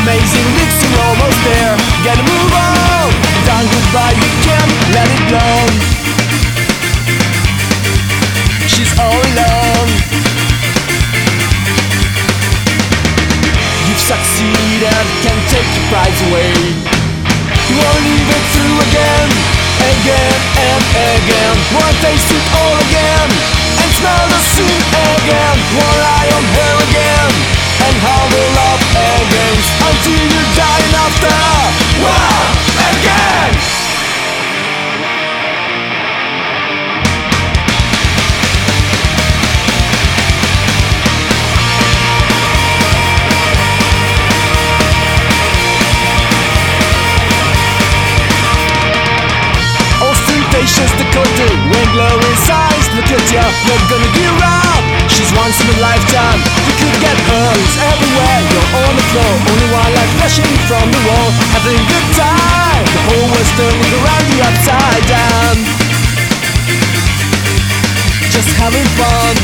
Amazing leaks, you're almost there. Gotta move on. Done goodbye, you can't let it go. She's all alone. You've succeeded, can't take your prize away. You won't leave it through again, again and again. Wanna taste it all again, and smell the sin again. Wanna lie on her again, and huddle up against, until you die after. Wow, again! Ostentatious Dakota, when glorious eyes look at ya, you're gonna give up. She's once in a lifetime, you could get her. It's everywhere, you're on the floor, only one light flashing from the wall. Having a good time, the whole world's turning around you upside down. Just having fun.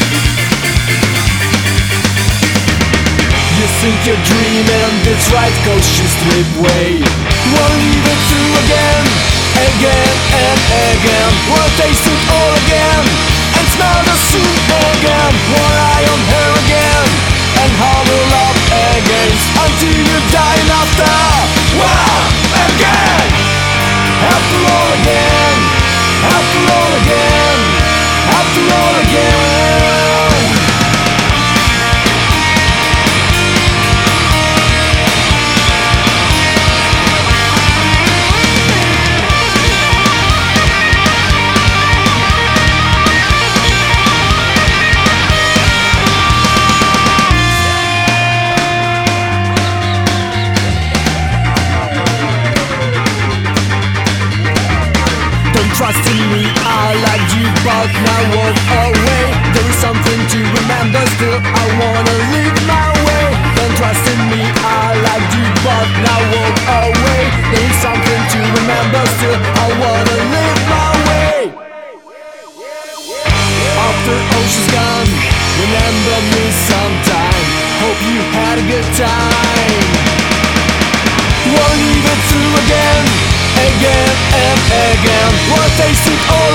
You think you're dreaming, that's right, cause she's midway. You wanna leave it through again, again and again. Wanna taste it all again, and smell the soup again. Wanna eye on her again, and huddle up against, until you die after. Wow, again! After all again, after all again, after all again. Trust in me, I liked you, but now walk away. There is something to remember, still I wanna live my way. Don't trust in me, I liked you, but now walk away. There is something to remember, still I wanna live my way. After all she's gone, remember me sometime. Hope you had a good time. Wanna leave it through again, again and again. Wanna taste it all